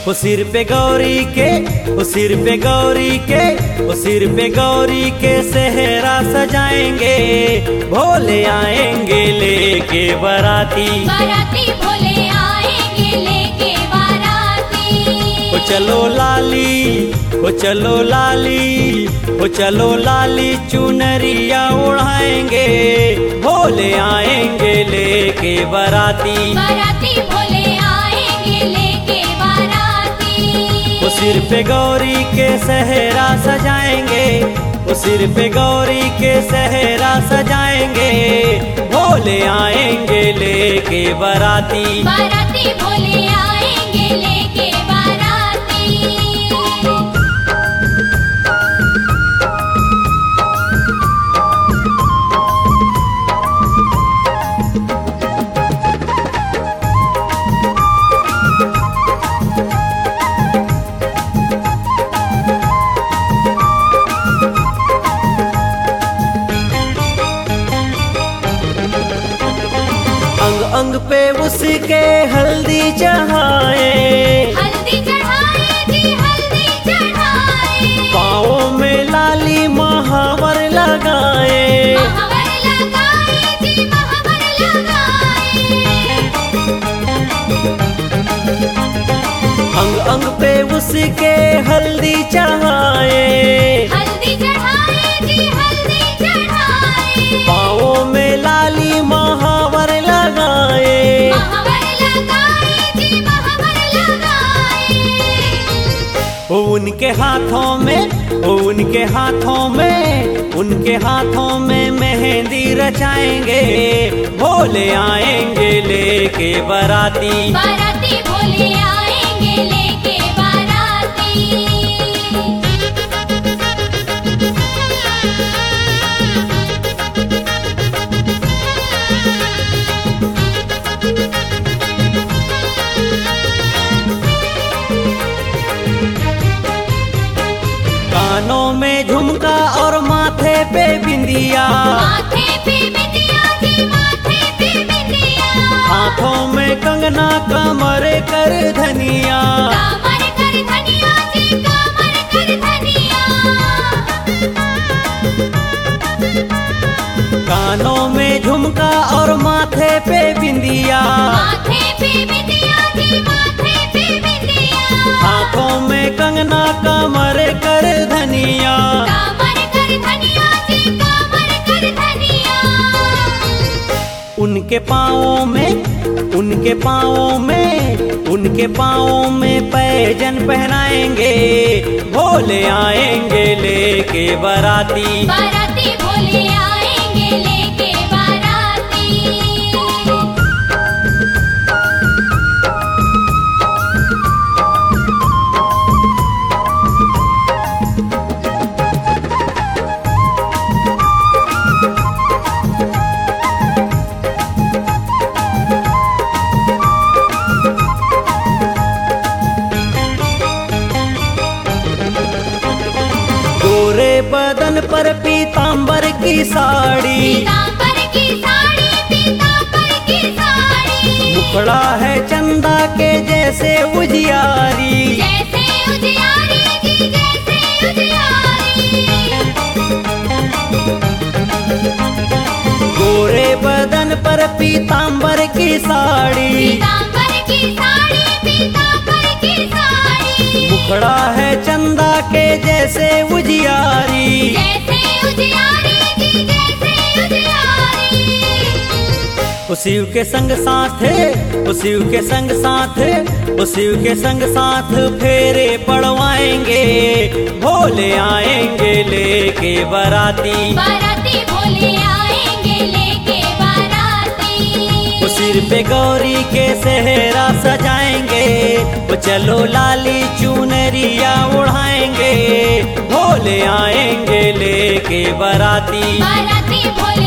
वो सिर पे गौरी के, वो सिर पे गौरी के, वो सिर पे गौरी के सेहरा सजाएंगे, भोले आएंगे लेके बाराती, बाराती भोले आएंगे लेके बाराती। वो चलो लाली, वो चलो लाली, वो चलो लाली चुनरिया उड़ाएंगे, भोले आएंगे लेके बाराती, बाराती भोले आएंगे लेके बाराती। वो सिर पे गौरी के सेहरा सजाएंगे, वो सिर पे गौरी के सेहरा सजाएंगे, भोले आएंगे लेके बाराती, बाराती भोले आएंगे लेके बाराती। अंग अंग पे उसके हल्दी चढ़ाए, हल्दी चढ़ाए जी हल्दी चढ़ाए, पाँवों में लाली महावर लगाए, महावर लगाए जी महावर लगाए। अंग अंग पे उसके हल्दी चढ़ाए, हल्दी चढ़ाए जी हल्दी चढ़ाए, पाँवों में लाली महावर लगाए, महावर लगाए जी महावर लगाए। वो उनके हाथों में, वो उनके हाथों में, उनके हाथों में मेहंदी रचाएंगे, भोले आएंगे लेके बाराती, बाराती भोले आएंगे लेके बाराती। कानों में झुमका और माथे पे बिंदिया, माथे पे बिंदिया जी माथे पे बिंदिया, हाथों में कंगना कमर कर धनिया, कामर कर धनिया जी कामर कर धनिया। कानों में झुमका और माथे पे बिंदिया, माथे पे बिंदिया जी माथे पे बिंदिया, हाथों में कंगना कमर कर धनिया, कामर कर धनिया जी कामर कर धनिया। उनके पाँवों में, उनके पाँवों में, उनके पाँवों में पैजन पहनाएंगे, भोले आएंगे लेके बाराती, बाराती भोले आएंगे लेके बाराती। गोरे बदन पर पीतांबर की साड़ी, पीतांबर की साड़ी पीतांबर की साड़ी, मुखड़ा है चंदा के जैसे उजियारी, जैसे उजियारी जी जैसे उजियारी। गोरे बदन पर पीतांबर की साड़ी, पीतांबर की साड़ी पीतांबर की साड़ी, मुखड़ा है चंदा के जैसे उजियारी, जैसे उजियारी जी जैसे उजियारी। वो शिव के संग साथ है, वो शिव के संग साथ है, वो शिव के संग साथ फेरे पड़वाएंगे, भोले आएंगे लेके बाराती, बाराती भोले आएंगे लेके बाराती। वो सिर पे गौरी के सेहरा सजाएंगे, वो चलो लाली चुनरिया उड़ाएंगे, भोले आएंगे लेके बाराती, बाराती भोले